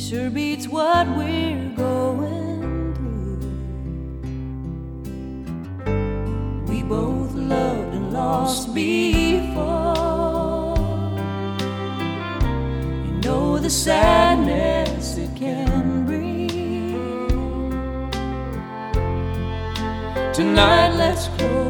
sure beats what we're going through. We both loved and lost before. You know the sadness it can bring. Tonight let's close